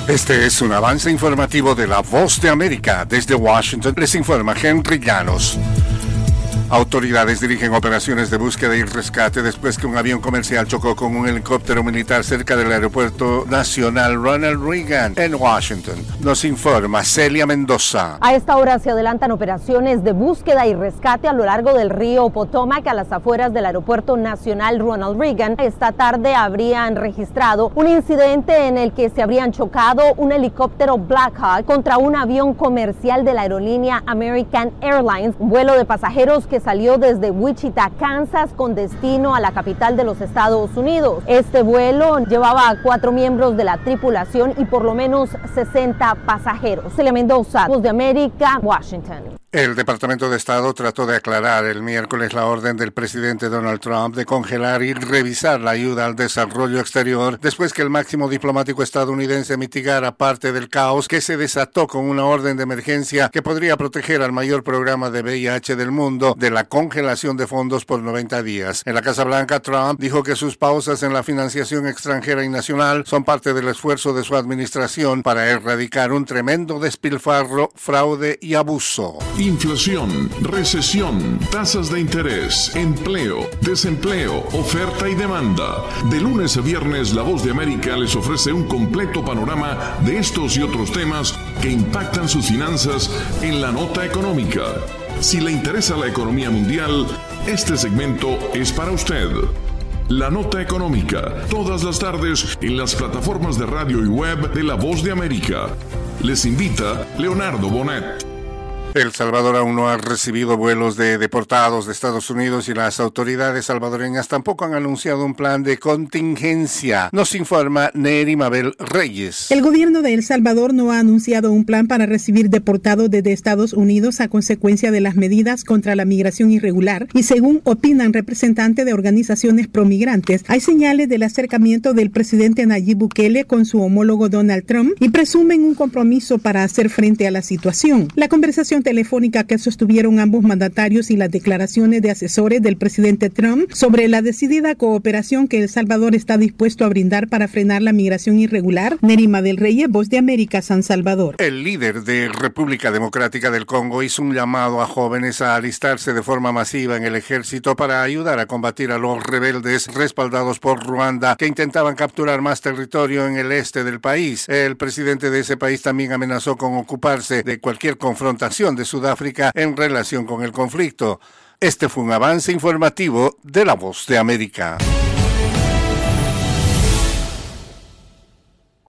Este es un avance informativo de La Voz de América. Desde Washington les informa Henry Llanos. Autoridades dirigen operaciones de búsqueda y rescate después que un avión comercial chocó con un helicóptero militar cerca del Aeropuerto Nacional Ronald Reagan en Washington. Nos informa Celia Mendoza. A esta hora se adelantan operaciones de búsqueda y rescate a lo largo del río Potomac a las afueras del Aeropuerto Nacional Ronald Reagan. Esta tarde habrían registrado un incidente en el que se habrían chocado un helicóptero Black Hawk contra un avión comercial de la aerolínea American Airlines, un vuelo de pasajeros que salió desde Wichita, Kansas, con destino a la capital de los Estados Unidos. Este vuelo llevaba a 4 miembros de la tripulación y por lo menos 60 pasajeros. Celia Mendoza, Voz de América, Washington. El Departamento de Estado trató de aclarar el miércoles la orden del presidente Donald Trump de congelar y revisar la ayuda al desarrollo exterior después que el máximo diplomático estadounidense mitigara parte del caos que se desató con una orden de emergencia que podría proteger al mayor programa de VIH del mundo de la congelación de fondos por 90 días. En la Casa Blanca, Trump dijo que sus pausas en la financiación extranjera y nacional son parte del esfuerzo de su administración para erradicar un tremendo despilfarro, fraude y abuso. Inflación, recesión, tasas de interés, empleo, desempleo, oferta y demanda. De lunes a viernes, La Voz de América les ofrece un completo panorama de estos y otros temas que impactan sus finanzas en la nota económica. Si le interesa la economía mundial, este segmento es para usted. La Nota Económica, todas las tardes en las plataformas de radio y web de La Voz de América. Les invita Leonardo Bonet. El Salvador aún no ha recibido vuelos de deportados de Estados Unidos y las autoridades salvadoreñas tampoco han anunciado un plan de contingencia. Nos informa Neri Mabel Reyes. El gobierno de El Salvador no ha anunciado un plan para recibir deportados desde Estados Unidos a consecuencia de las medidas contra la migración irregular y según opinan representantes de organizaciones promigrantes, hay señales del acercamiento del presidente Nayib Bukele con su homólogo Donald Trump y presumen un compromiso para hacer frente a la situación. La conversación telefónica que sostuvieron ambos mandatarios y las declaraciones de asesores del presidente Trump sobre la decidida cooperación que El Salvador está dispuesto a brindar para frenar la migración irregular. Nerima del Reyes, Voz de América, San Salvador. El líder de República Democrática del Congo hizo un llamado a jóvenes a alistarse de forma masiva en el ejército para ayudar a combatir a los rebeldes respaldados por Ruanda que intentaban capturar más territorio en el este del país. El presidente de ese país también amenazó con ocuparse de cualquier confrontación de Sudáfrica en relación con el conflicto. Este fue un avance informativo de La Voz de América.